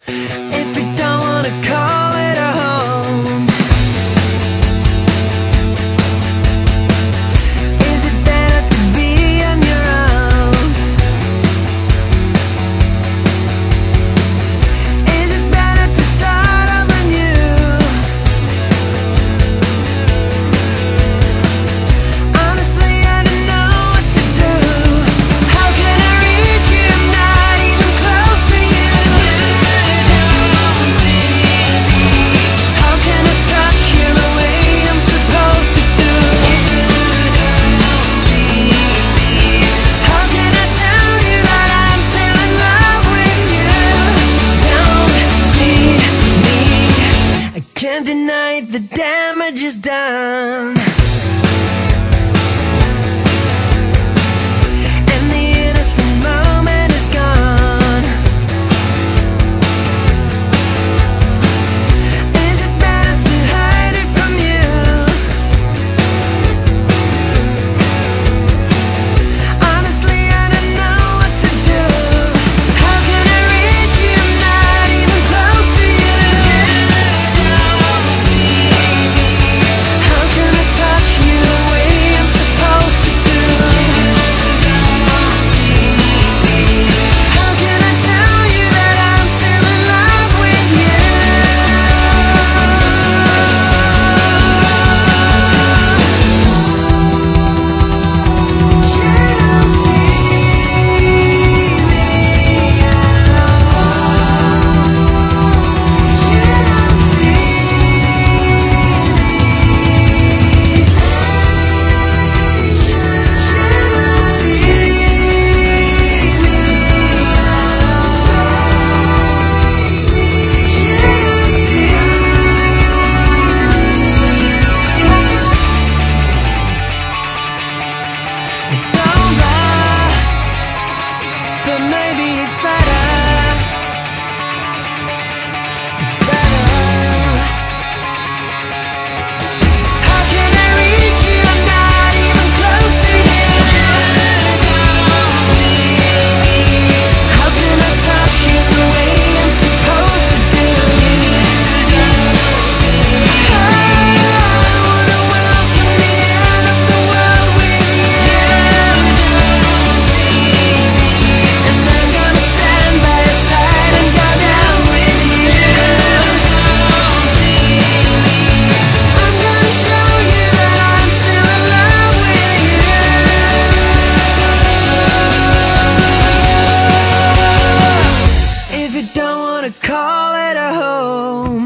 If you don't wanna call it a home, is it better to be on your own? Is it better to start over new? Honestly, I don't know what to do. How can I reach you? I'm not even close to you. How can I touch you the way I'm supposed to do? How can I tell you that I'm still in love with you? Don't see me. I can't deny the damage is done. And the innocent moment is gone. Is it better to hide it from you? Honestly, I don't know what to do. How can I reach you? I'm not even close to you. How can I touch you the way I'm supposed to do? How can I tell you that I'm still in love with you? You don't see me at all. You don't see it's over, but maybe it's better. It's better. How can I reach you? I'm not even close to you. How can I touch you the way I'm supposed to do? I wanna welcome the end of the world with you. And I'm gonna stand by your side and go down with you. I'm gonna show you that I'm still in love with you. If you don't wanna call it a home,